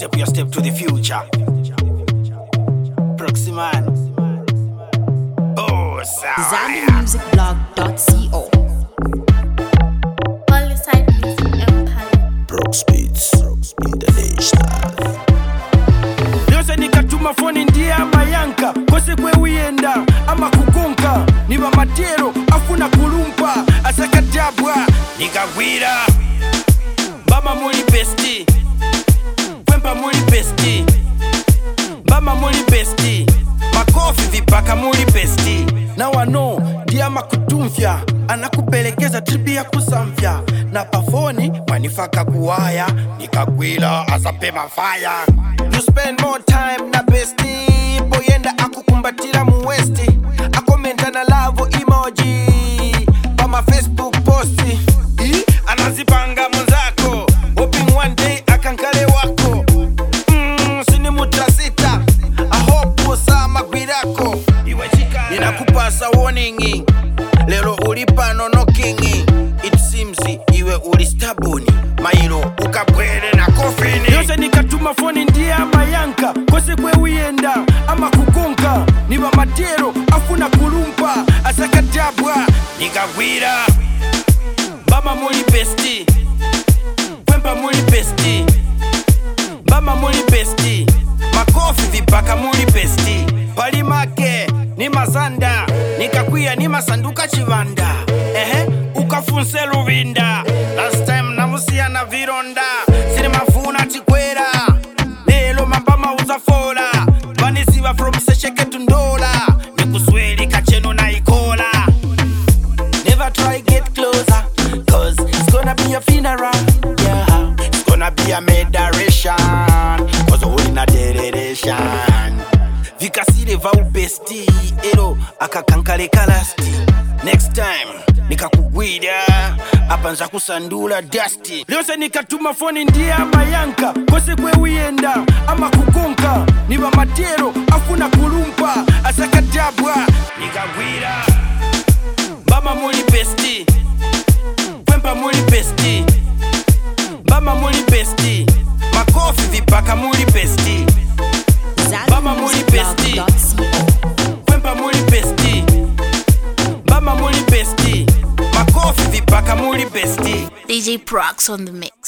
step to the future. Proximan. Oh, ZambianMusicBlog.co. Proxbeats International. Yose nikatuma phone ndiye amayanka kose kwe uyenda ama kukonka niba matero afuna kulumpa asakatabwa nikagwira bama muli besti kwempa muli besti bama muli besti makofi vipaka muli besti na wano ndiye amakutumfya anakupelekeza tripi ya kusamfya na pafoni manifaka kuwaya nikagwira asapema fire. You spend more time na besti boyenda akukumbatira mu westi akomenta na love emoji pama Facebook posti anazipanga mzako hoping one day akankale wako sini mutasita I hope usama gwirako ninakupasa warning lero ulipano no kingi it seems iwe ulistaboni mailo ukabwele na kofini yose nikatuma phone ndiye amayanka kose kwe uyenda ama kukonka niba matero afuna kulumpa asakatabwa nikagwira bama muli besti kwempa muli besti bama muli besti makofi vipaka muli besti palimake ni mazanda nikakwiya ni masanduka chivanda ukafunse luvinda last time namusiya na vironda sine mafuna chikwera lelo mambama uzafola vanisiva from sesheke tundola nikusweli kacheno na ikola never try get closer cause it's gonna be a funeral yeah it's gonna be a mediration cause all in a derelation vikasile vau besti ero akakankale kalasti next time nikakugwida apa nza kusandula dusty lyose nikatuma phone ndiye amayanka kose kwe uyenda ama kukonka niba matero afuna kulumpa asakatabwa nikagwira bama muli besti kwempa muli besti bama muli besti makofi vipaka muli besti bama muli besti kwempa muli besti bama muli besti makofi vipaka muli besti DJ Prox on the mix.